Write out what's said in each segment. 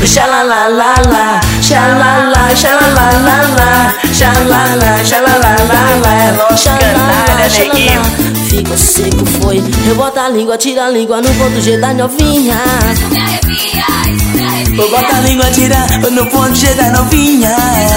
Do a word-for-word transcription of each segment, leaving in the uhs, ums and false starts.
xalalalala, xalala, xalalalala, xalala, xalalalala. É lógico, canalha, neguinho. Ficou seco, foi. Rebota a língua, tira a língua no ponto G da novinha. Vou botar a língua, tira no ponto G da novinha.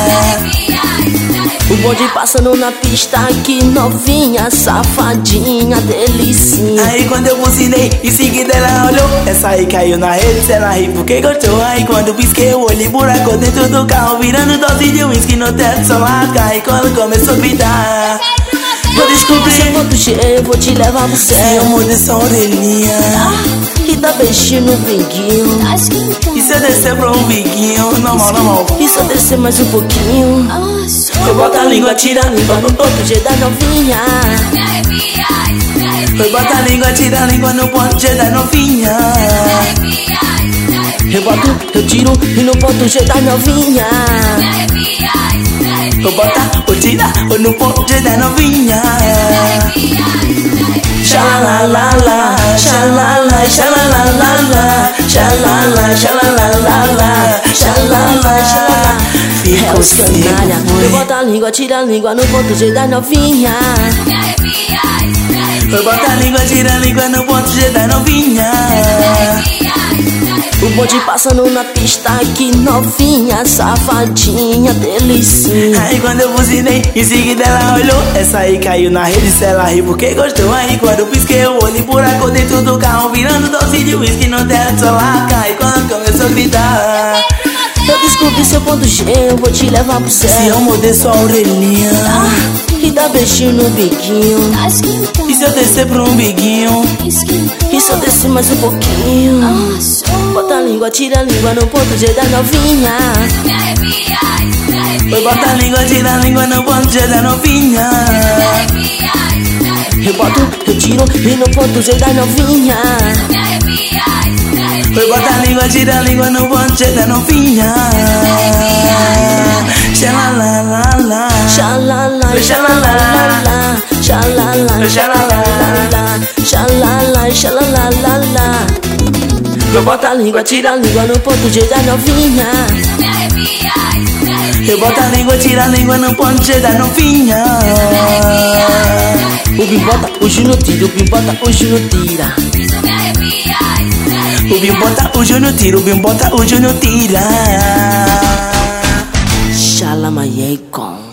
O bonde passando na pista, que novinha, safadinha, delicinha. Aí quando eu buzinei, em seguida ela olhou. Essa aí caiu na rede, ela ri porque gostou. Aí quando pisquei o olho, buraco dentro do carro, virando dose de uísque no teto solar. Aí quando começou a gritar, eu descobri seu ponto G, eu vou te levar pro céu. Se eu mudei sua orelhinha e dá beijinho no biguinho. E se eu descer pro um biguinho, normal, normal. E se eu descer mais um pouquinho, eu boto a língua, tira a língua no ponto G da novinha. Eu boto a língua, tira a língua no ponto G da novinha. Eu boto, eu tiro e no ponto G da novinha. Eu boto, eu tiro no ponto G da novinha. Xalalalala, xalala, xalalalala, xalala, xalalalala, xalala, xalala. Ficou seco, eu boto a língua, tira a língua no ponto G da novinha. Eu boto a língua, tira a língua no ponto G da novinha. O bonde passando na pista, que novinha, safadinha, delicinha. Aí quando eu buzinei, em seguida ela olhou. Essa aí caiu na rede, se ela riu porque gostou. Aí quando eu pisquei o olho, buraco dentro do carro, virando doce de uísque no teto solar. Aí quando começou a gritar, eu descobri seu ponto G, eu vou te levar pro céu. Se eu mudei sua orelhinha e dá beijinho no biguinho. E se eu descer pro um biguinho, e se eu descer mais um pouquinho, bota a língua, tira a língua no ponto G da novinha. Eu boto a língua, tira a língua no ponto G da novinha. Eu boto, eu tiro e no ponto G da novinha. Eu boto a língua, tira a língua no ponto G da novinha. Xalalalala, xalala, xalala, xalala, xalala, xalala, xalala. Eu boto a língua, tira a língua no ponto G da novinha. Eu boto a língua, tira a língua no ponto G da novinha. O bim bota, o Júnior tira, o bim bota, o Júnior tira. O bim bota, o Júnior tira, o bim bota, o Júnior tira. Xalamayei com